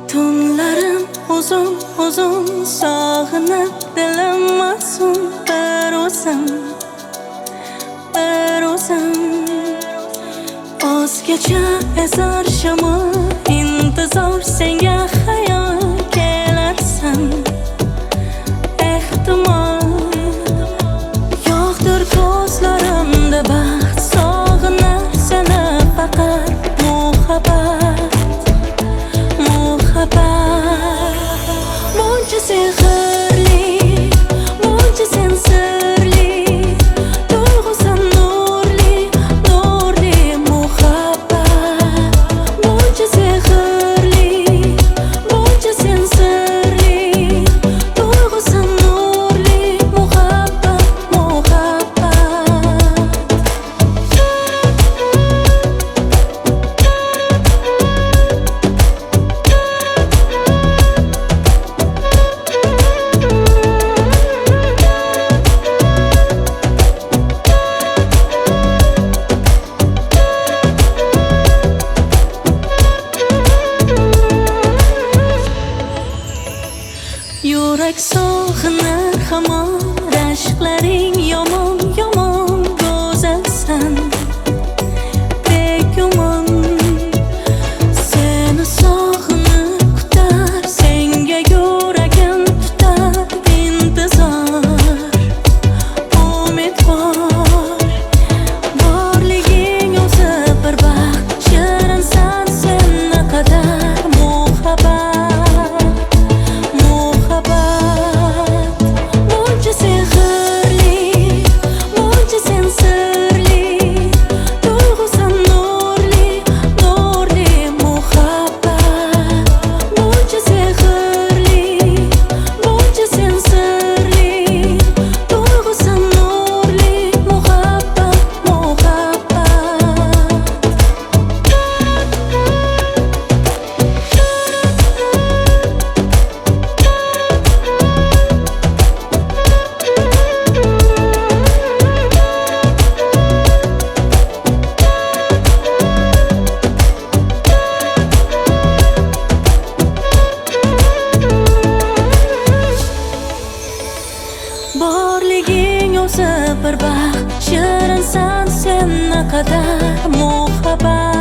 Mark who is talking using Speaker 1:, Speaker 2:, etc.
Speaker 1: Tunlarim uzun uzun sog'inib dilim masum bir o'zim o'zgacha ezar shamol intizor senga xayol kelarsan ehtimol yo'qdir ko'zlarimda baxt sog'inar seni faqat muhabbat buncha sehrli buncha sen sirli tuyg'usan nurli muhabbat buncha sehrli buncha sen sirli tuyg'usan nurli muhabbat yurak sog'inar hamon rashqlaring yomon yomon go'zalsan begumon seni sog'inib kutar senga yuragim tutar intizor umidvor borliging o'zi bir baxt shirinsan sen naqadar muhabbat borliging o'zi bir baxt shirinsan sen naqadar muhabbat